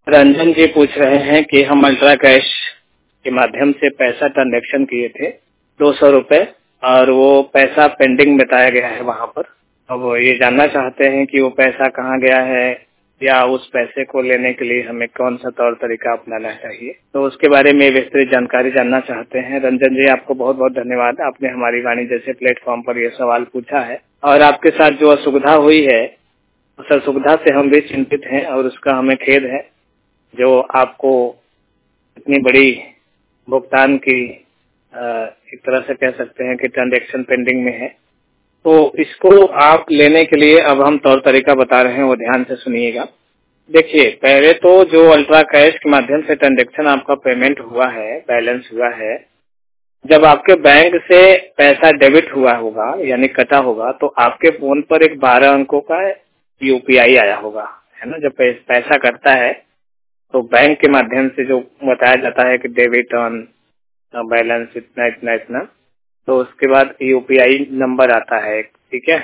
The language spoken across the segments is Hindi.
रंजन जी पूछ रहे हैं कि हम अल्ट्रा कैश के माध्यम से पैसा ट्रांजैक्शन किए थे 200 रुपए और वो पैसा पेंडिंग बताया गया है वहाँ पर। अब वो ये जानना चाहते हैं कि वो पैसा कहाँ गया है या उस पैसे को लेने के लिए हमें कौन सा तौर तरीका अपनाना चाहिए, तो उसके बारे में विस्तृत जानकारी जानना चाहते हैं। रंजन जी, आपको बहुत बहुत धन्यवाद। आपने हमारी वाणी जैसे प्लेटफॉर्म पर ये सवाल पूछा है और आपके साथ जो असुविधा हुई है उस असुविधा से हम भी चिंतित हैं और उसका हमें खेद है। जो आपको इतनी बड़ी भुगतान की एक तरह से कह सकते हैं कि ट्रांजैक्शन पेंडिंग में है, तो इसको आप लेने के लिए अब हम तौर तरीका बता रहे हैं, वो ध्यान से सुनिएगा। देखिए, पहले तो जो अल्ट्रा कैश के माध्यम से ट्रांजैक्शन आपका पेमेंट हुआ है, बैलेंस हुआ है, जब आपके बैंक से पैसा डेबिट हुआ होगा यानी कटा होगा तो आपके फोन पर एक 12 अंकों का यूपीआई आया होगा, है ना। जब पैसा कटता है तो बैंक के माध्यम से जो बताया जाता है कि डेबिट ऑन बैलेंस इतना इतना इतना, तो उसके बाद यूपीआई नंबर आता है, ठीक है।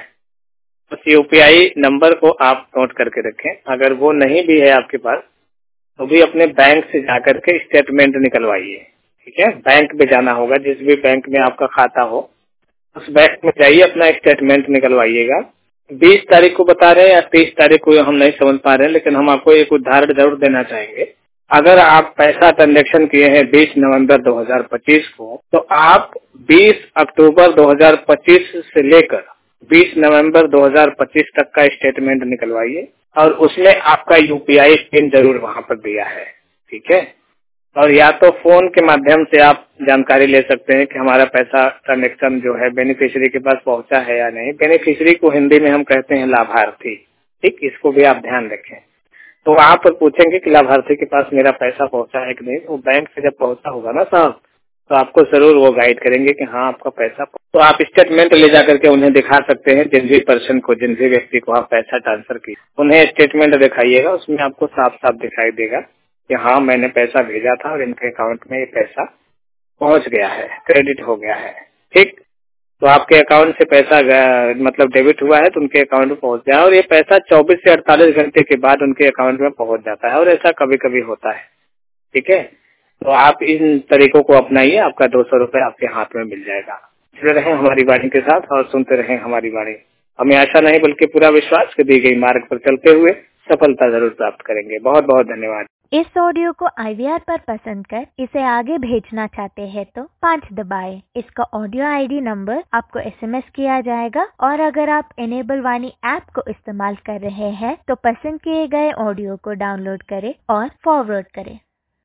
उस यूपीआई नंबर को आप नोट करके रखें। अगर वो नहीं भी है आपके पास तो भी अपने बैंक से जाकर के स्टेटमेंट निकलवाइए, ठीक है। बैंक में जाना होगा, जिस भी बैंक में आपका खाता हो उस बैंक में जाइए, अपना स्टेटमेंट निकलवाइएगा। 20 तारीख को बता रहे हैं या 30 तारीख को हम नहीं समझ पा रहे हैं, लेकिन हम आपको एक उदाहरण जरूर देना चाहेंगे। अगर आप पैसा ट्रांजैक्शन किए हैं 20 नवंबर 2025 को, तो आप 20 अक्टूबर 2025 से लेकर 20 नवंबर 2025 तक का स्टेटमेंट निकलवाइए और उसमें आपका यूपीआई पिन जरूर वहां पर दिया है, ठीक है। और या तो फोन के माध्यम से आप जानकारी ले सकते हैं कि हमारा पैसा ट्रांजैक्शन जो है बेनिफिशियरी के पास पहुंचा है या नहीं। बेनिफिशियरी को हिंदी में हम कहते हैं लाभार्थी, ठीक, इसको भी आप ध्यान रखें। तो वहाँ पर पूछेंगे कि लाभार्थी के पास मेरा पैसा पहुंचा है कि नहीं, तो बैंक से जब पहुंचा होगा ना साहब, तो आपको जरूर वो गाइड करेंगे कि हाँ आपका पैसा। तो आप स्टेटमेंट ले जाकर के उन्हें दिखा सकते हैं। जिन भी पर्सन को, जिन भी व्यक्ति को आप पैसा ट्रांसफर किए उन्हें स्टेटमेंट दिखाइएगा, उसमें आपको साफ साफ दिखाई देगा कि हाँ मैंने पैसा भेजा था और इनके अकाउंट में ये पैसा पहुंच गया है, क्रेडिट हो गया है, ठीक। तो आपके अकाउंट से पैसा मतलब डेबिट हुआ है तो उनके अकाउंट में पहुंच गया और ये पैसा 24 से 48 घंटे के बाद उनके अकाउंट में पहुंच जाता है और ऐसा कभी कभी होता है, ठीक है। तो आप इन तरीकों को अपनाइए, आपका 200 रुपए आपके हाथ में मिल जाएगा। जुड़े रहें हमारी वाणी के साथ और सुनते रहें हमारी वाणी। हमें आशा नहीं बल्कि पूरा विश्वास कि दी गई मार्ग पर चलते हुए सफलता जरूर प्राप्त करेंगे। बहुत बहुत धन्यवाद। इस ऑडियो को IVR पर पसंद कर इसे आगे भेजना चाहते हैं तो 5 दबाएं। इसका ऑडियो ID नंबर आपको SMS किया जाएगा और अगर आप इनेबल वाणी ऐप को इस्तेमाल कर रहे हैं तो पसंद किए गए ऑडियो को डाउनलोड करें और फॉरवर्ड करें।